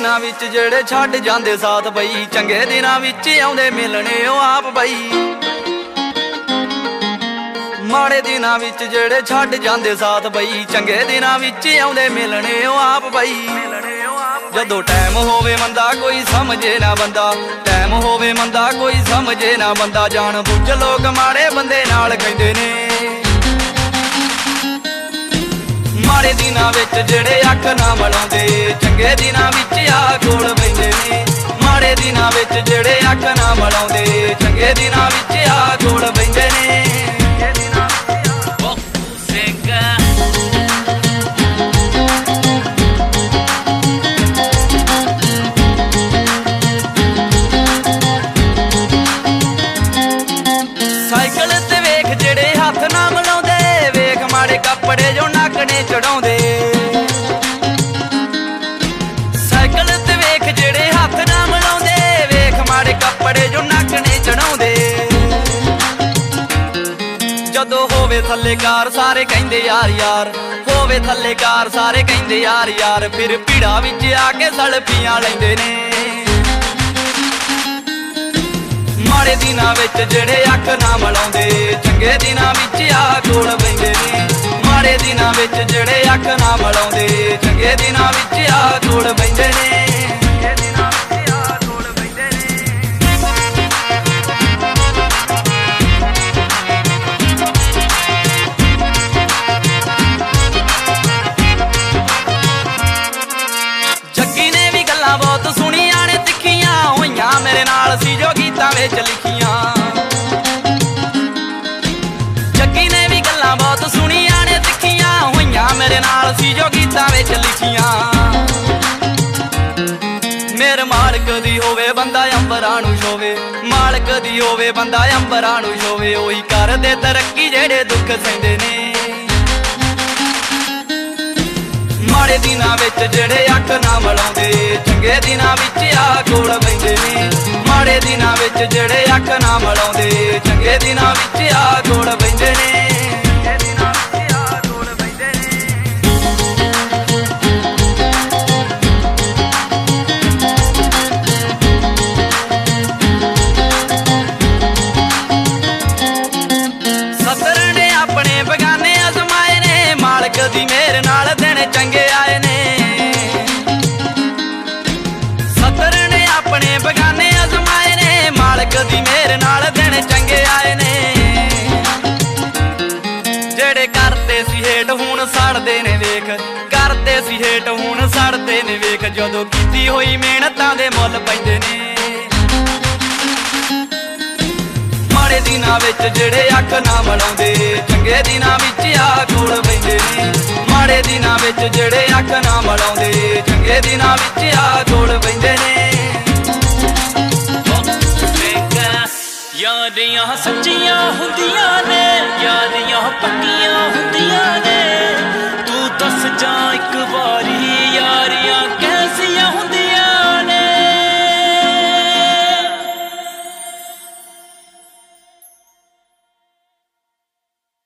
दिनां विच जेड़े छड्ड जांदे साथ बई, चंगे दिनां विच आउंदे मिलने ओ आप बई। माड़े दिनां विच जेड़े छड्ड जांदे साथ बई, चंगे दिनां विच आउंदे मिलने ओ आप बई। जदों टाइम होवे मंदा कोई समझे ना बंदा, टाइम होवे मंदा कोई समझे ना बंदा, जान बुझ लोग माड़े बंदे नाल कहंदे ने। माड़े दिनां विच जेड़े अख ना मलाउंदे, चंगे दिनां विच आ कोल बैंदे ने। माड़े दिनां विच जेड़े अख ना मलाउंदे, चंगे दिनां विच आ कोल बैंदे ने। साइकिल ते वेख जेड़े हथ ना मलाउंदे, वेख माड़े कपड़े जो नाकने चढ़ाउंदे। साइकिल ते वेख जेड़े हथ ना मलाउंदे, वेख माड़े कपड़े जो नाकने चढ़ाउंदे। जदों होवे थल्ले कार सारे कहिंदे यार यार, होवे थल्ले कार सारे कहिंदे यार यार, फिर भीड़ा विच आके सलफियां लैंदे ने। माड़े दिनां विच जेड़े अख ना मलाउंदे, चंगे दिनां विच आ कोल बैंदे ने। माड़े दिनां विच जेड़े अख ना मलाउंदे, चंगे दिनां विच आ कोल बैंदे ने। जग्गी ने भी गल्लां बहुत सुनियां ने, तिखियां होइयां मेरे नाल सी जो गीतां विच लिखियां। जग्गी ने भी गल्लां बहुत सुनियां ने, तिखियां होइयां मेरे नाल सी जो गीतां विच लिखियां। मेरे मालक दी होवे बंदा अंबरां नूं छोवे, मालक दी होवे बंदा अंबरां नूं छोवे, ओही कर दे तरक्की जेड़े दुख सहिंदे ने। माड़े दिनां विच जेड़े अख ना मलाउंदे, चंगे दिनां विच आ कोल बैंदे ने। माड़े दिनां विच जेड़े अख ना मलाउंदे, चंगे दिनां विच आ कोल बैंदे ने। सतर ने अपने बगाने अजमाए ने, मालक दी मेहर नाल दिन चंगे आए ने। सतर ने अपने बगाने अजमाए ने, मालक दी मेहर नाल दिन चंगे आए ने। जेड़े करते सी हेट हुण सड़दे ने वेख, करते सी हेट हुण सड़दे ने वेख, जदों कीती होई मेहनतां दे मुੱਲ पैंदे ने। माड़े दिनां विच जेड़े अख ना मलाउंदे, चंगे दिनां विच आ कोल बैंदे ने। माड़े दिनां विच जेड़े अख ना मलाउंदे, चंगे दिनां विच आ कोल बैंदे ने। यादियां सच्चियां हुंदियां ने, यादियां पक्कियां हुंदियां ने।